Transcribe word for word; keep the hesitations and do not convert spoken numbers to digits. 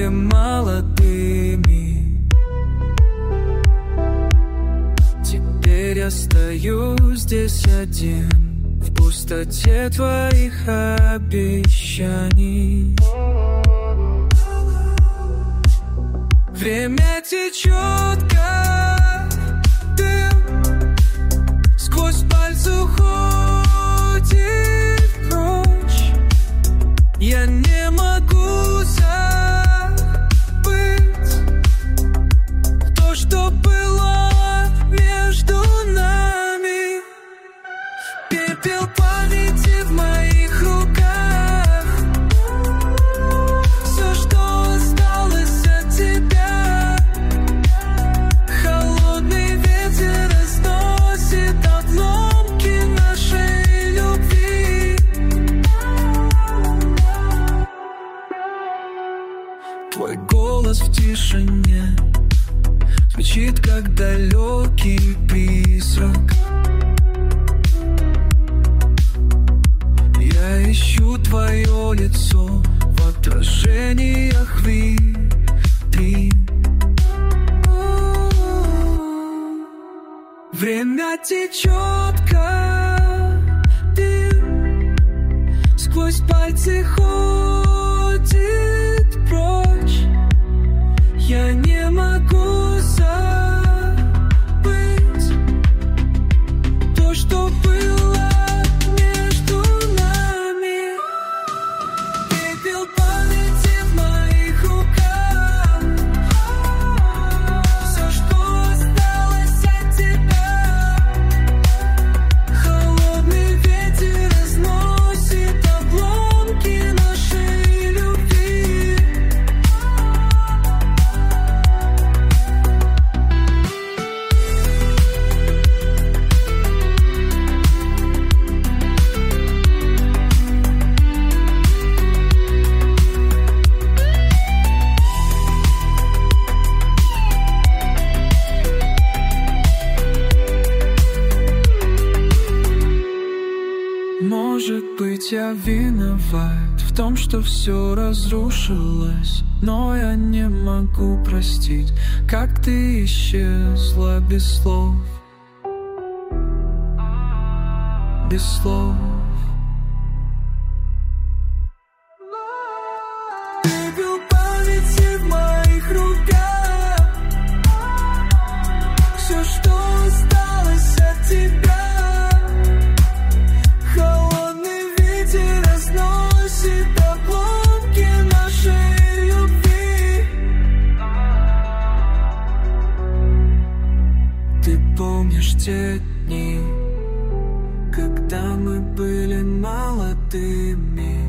были молодыми. Теперь я стою здесь один в пустоте твоих обещаний. Время течет, как дым, сквозь пальцы уходит прочь. Я не могу забыть то, что было между нами. Пепел памяти в моих руках, все, что осталось от тебя. Холодный ветер разносит обломки нашей любви. Твой голос в тишине звучит, как далекий призрак. Я ищу твое лицо в отражениях витрин. Время течет, как дым, сквозь пальцы ходит прочь. Я не могу забыть то, что было между нами. Пепел памяти в моих руках, все, что осталось от тебя. Холодный ветер разносит обломки нашей любви. Может быть, я виноват в том, что все разрушилось, но я не могу простить, как ты исчезла без слов, без слов. Пепел памяти в моих руках, все, что осталось от тебя. Холодный ветер разносит обломки нашей любви. Ты помнишь те дни, когда мы были молодыми?